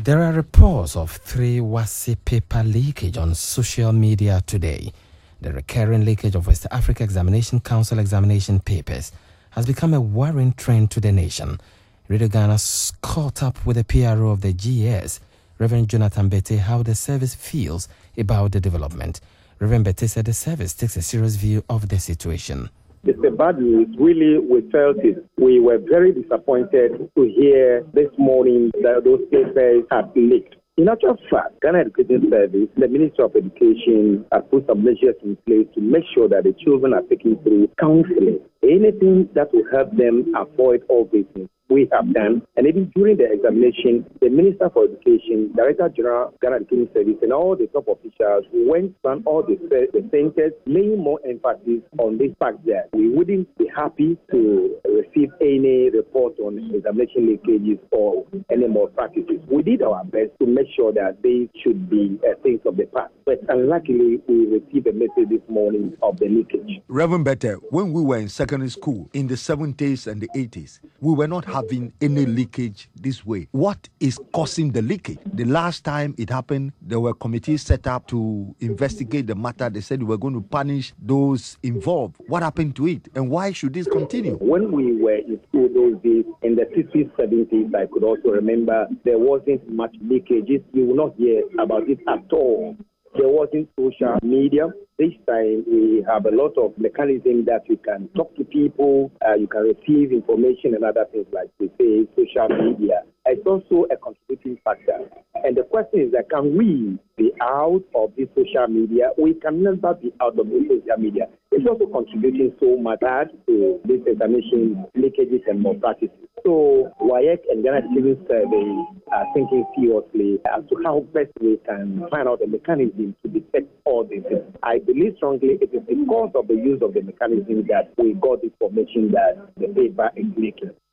There are reports of 3 WASSCE paper leakage on social media today. The recurring leakage of West Africa Examination Council examination papers has become a worrying trend to the nation. Radio Ghana caught up with the PRO of the GS, Reverend Jonathan Bette, how the service feels about the development. Reverend Bette said the service takes a serious view of the situation. It's a bad news. Really, we felt it. We were very disappointed to hear this morning that those papers had leaked. In actual fact, Ghana Education Service, the Ministry of Education, has put some measures in place to make sure that the children are taken through counseling. Anything that will help them avoid all these things, we have done. And even during the examination, the Minister for Education, Director General Ghana Education Service, and all the top officials went on all the centers, laying more emphasis on this fact that we wouldn't be happy to receive any report on examination leakages or any more practices. We did our best to make sure that they should be things of the past. But unluckily, we received a message this morning of the leakage. Reverend Bette, when we were in secondary school in the 70s and the 80s, we were not having any leakage this way. What is causing the leakage? The last time it happened, there were committees set up to investigate the matter. They said we were going to punish those involved. What happened to it? And why should this continue? When we were in school those days, in the 60s, 70s, I could also remember there wasn't much leakages. You will not hear about it at all. There wasn't social media. This time, we have a lot of mechanisms that you can talk to people, you can receive information and other things like we say, social media. It's also a contributing factor. And the question is that can we be out of this social media? We can never be out of this social media. It's also contributing so much to this examination leakages and malpractices. So WAEC and Ghana Education Service are thinking seriously as to how best we can find out the mechanism to detect all these things. I believe strongly it is because of the use of the mechanism that we got information that the paper is leaking.